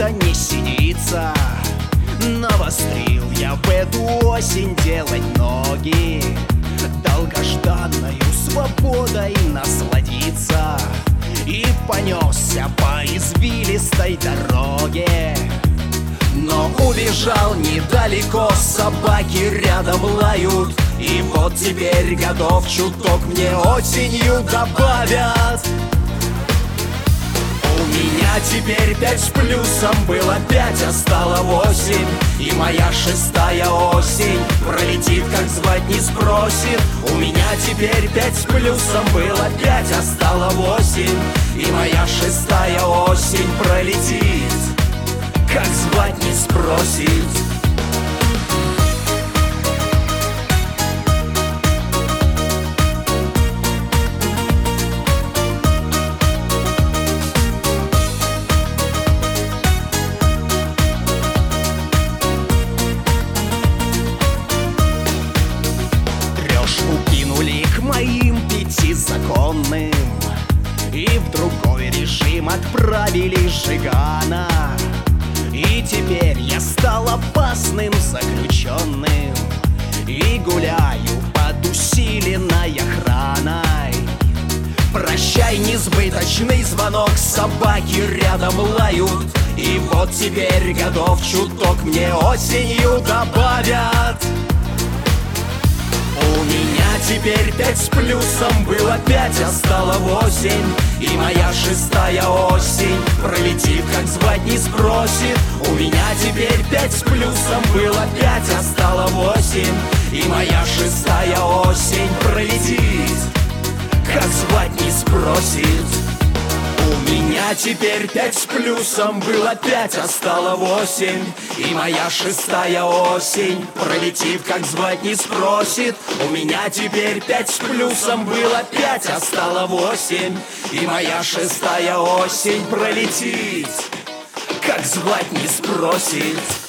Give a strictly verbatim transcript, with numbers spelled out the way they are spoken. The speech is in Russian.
как-то не сидится. Навострил я в эту осень делать ноги, долгожданною свободой насладиться. И понесся по извилистой дороге, но убежал недалеко, собаки рядом лают. И вот теперь годов чуток мне осенью добавят. У меня теперь пять с плюсом, было пять, а стало восемь. И моя шестая осень пролетит, как звать не спросит. У меня теперь пять с плюсом, было пять, а стало восемь. И моя шестая осень пролетит, как звать не спросит. Кинули к моим пяти законным, и в другой режим отправили Жигана. И теперь я стал опасным заключенным и гуляю под усиленной охраной. Прощай, несбыточный звонок, собаки рядом лают. И вот теперь годов чуток мне осенью добавят. У меня теперь пять с плюсом, было пять, а стало восемь. И моя шестая осень пролетит, как звать не спросит. У меня теперь пять с плюсом, было пять, а стало восемь. И моя шестая осень пролетит, как звать не спросит. У меня теперь пять с плюсом, было пять, а стало восемь. И моя шестая осень пролетит, как звать не спросит. У меня теперь пять с плюсом, было пять, а стало восемь. И моя шестая осень пролетит, как звать не спросит.